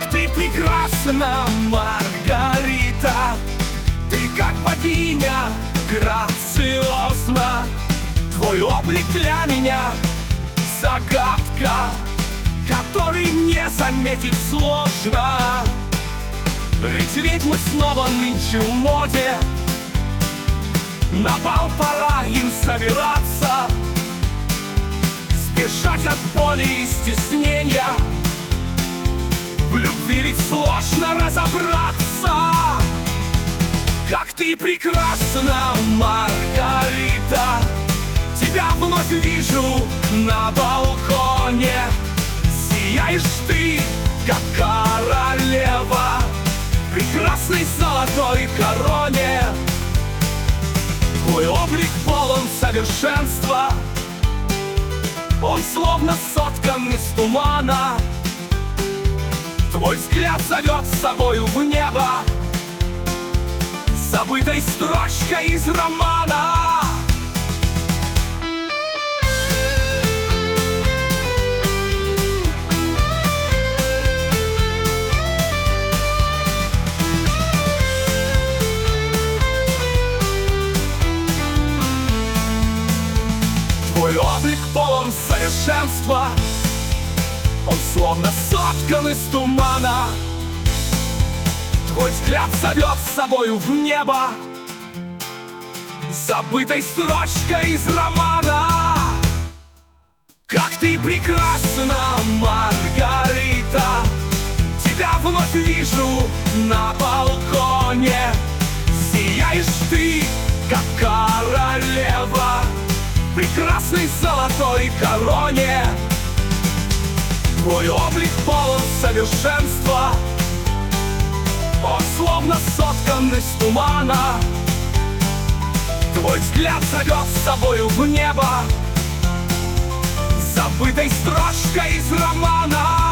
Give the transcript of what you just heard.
Как ты прекрасна, Маргарита, ты как богиня, грациозна. Твой облик для меня загадка, который не заметить сложно. Ведь мы снова нынче в моде, на бал пора им собираться, спешать от боли и стеснения. В любви ведь сложно разобраться. Как ты прекрасна, Маргарита, тебя вновь вижу на балконе. Сияешь ты, как королева, в прекрасной золотой короне. Твой облик полон совершенства, он словно соткан из тумана. Твой взгляд зовет с собою в небо, забытой строчкой из романа. Твой облик полон совершенства, он словно соткан из тумана. Твой взгляд зовет с собою в небо, забытой строчкой из романа. Как ты прекрасна, Маргарита, тебя вновь вижу на балконе. Сияешь ты, как королева, в прекрасной золотой короне. Твой облик полон совершенства, он словно соткан из тумана. Твой взгляд зовет с собою в небо, забытой строчкой из романа.